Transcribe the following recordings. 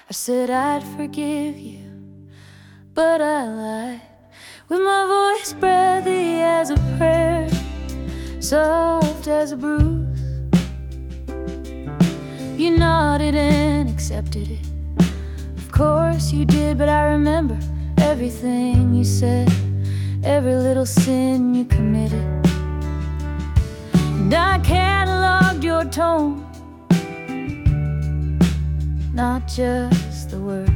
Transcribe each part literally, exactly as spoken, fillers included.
I said I'd forgive you, but I lied. With my voice breathy as a prayer, soft as a bruise. You nodded and accepted it. Of course you did, but I remember everything you said, every little sin you committed. And I cataloged your tone, not just the words.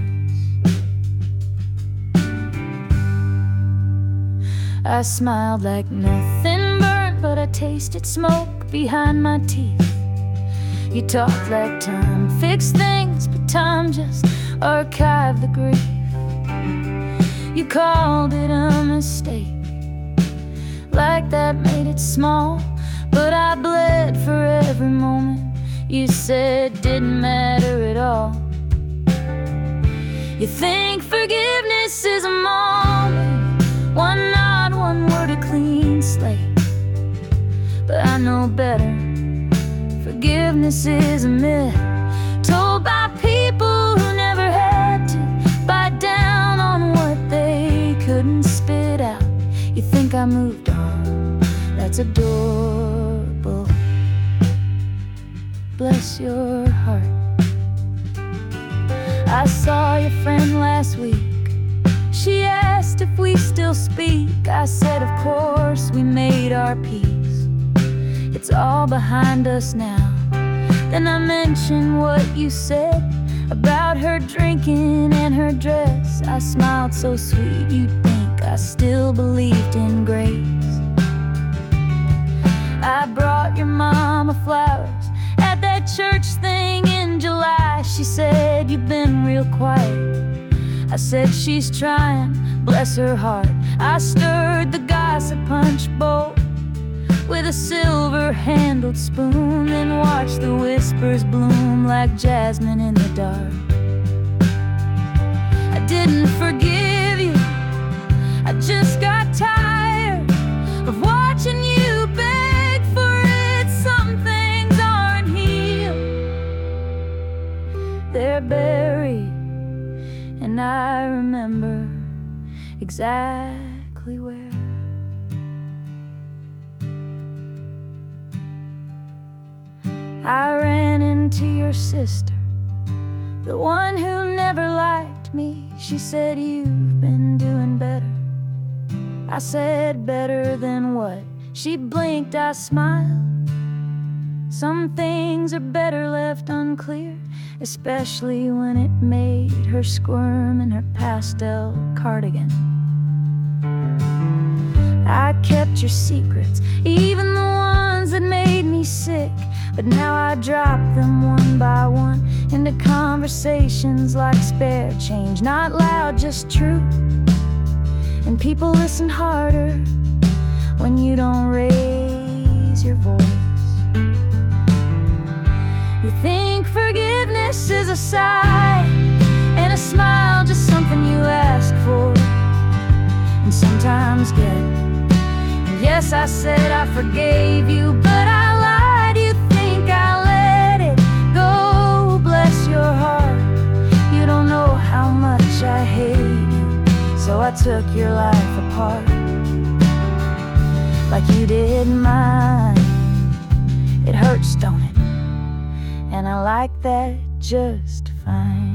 I smiled like nothing burned, but I tasted smoke behind my teeth. You talked like time fixed things, but time just archived the grief. You called it a mistake, like that made it small, but I bled for every moment you said didn't matter at all. You think forgiveness is a moment, one nod, one word, a clean slate. But I know better. Forgiveness is a myth, told by people who never had to bite down on what they couldn't spit out. You think I moved on, that's adorable. Bless your heart. I saw your friend last week. She asked if we still speak. I said of course, we made our peace. It's all behind us now. Then I mentioned what you said about her drinking and her dress. I smiled so sweet you'd think I still believed in grace. I brought your mama flowers at that church thing in July. She said you've been real quiet. I said she's trying, bless her heart. I stirred the gossip punch bowl with a silver-handled spoon, then watched the whispers bloom like jasmine in the dark. I didn't forgive you, I just got tired of watching you beg for it. Some things aren't healed, they're buried, and I remember exactly where. I ran into your sister, the one who never liked me. She said, you've been doing better. I said, better than what? She blinked, I smiled. Some things are better left unclear, especially when it made her squirm in her pastel cardigan. I kept your secrets, even the ones that made me sick. But now I drop them one by one into conversations like spare change. Not loud, just true. And people listen harder when you don't raise your voice. You think forgiveness is a sigh and a smile, just something you ask for and sometimes get. And yes, I said I forgave you, but I lied. You think I let it go? Bless your heart. You don't know how much I hate you, so I took your life apart like you did mine. It hurts, don't it? And I like that just fine.